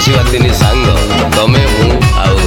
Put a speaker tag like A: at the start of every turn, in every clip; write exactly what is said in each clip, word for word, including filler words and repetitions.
A: बसिबा तीन सांग तमे मु आउ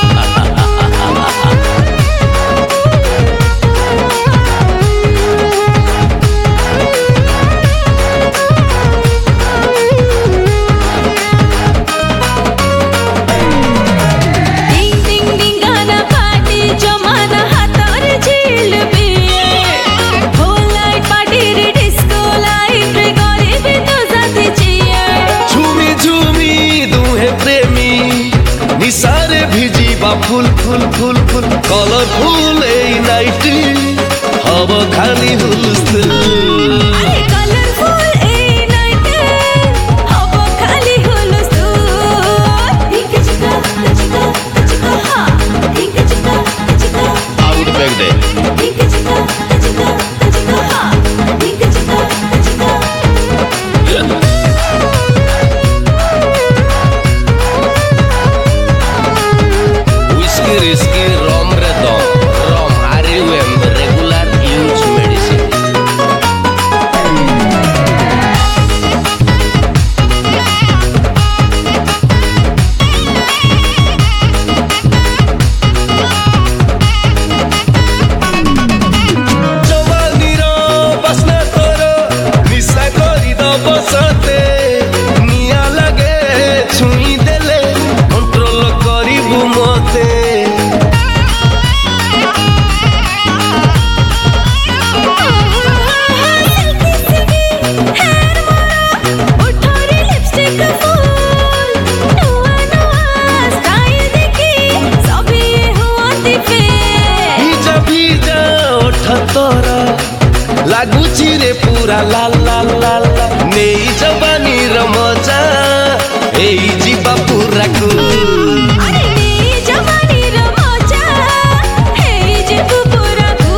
B: सारे भिजीबा फुल फुल फुल फुल कलरफुल ए नाइट हब खाली हुलस्थुल
C: अरे कलरफुल ए नाइट हब खाली हुलस्थुल धिक चिका चिका चिका हा धिक चिका चिका
A: आउट बैक दे
C: धिक चिका चिका चिका हा धिक चिका चिका
A: risky rom redom rom R U M regular use medicine
B: जवानी रो बसना तोरो निशा करी दो बसते निया लगे छुई देले कंट्रोल करिबु मते लागुची रे पूरा लाल लाल लाल नेई जवानी र मजा एई जीवा पूरा को
C: अरे नेई जवानी र मजा एई जीवा पूरा को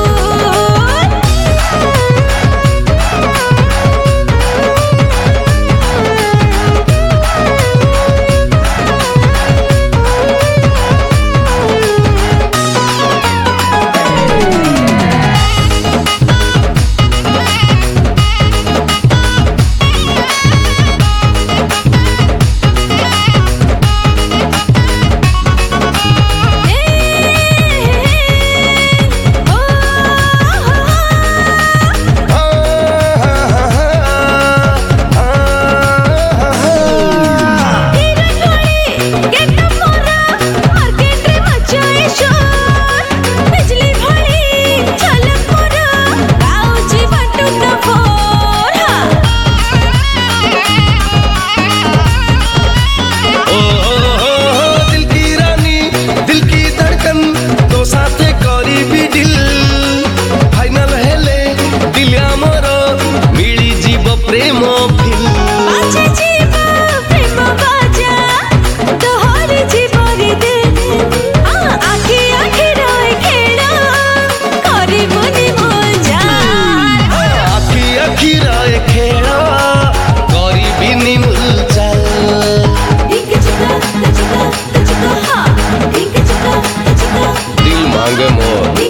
B: प्रेम फिल
C: बाजा जीवा प्रेम बाजा तोहर जीवरी दे आ आखी आखी रहे खेला करिबुनी मजा
B: आखी आखी रहे खेला करिबिनी मुलचा
C: धिक चिका चिका चिका हा धिक चिका चिका
A: दिल मांगे मोर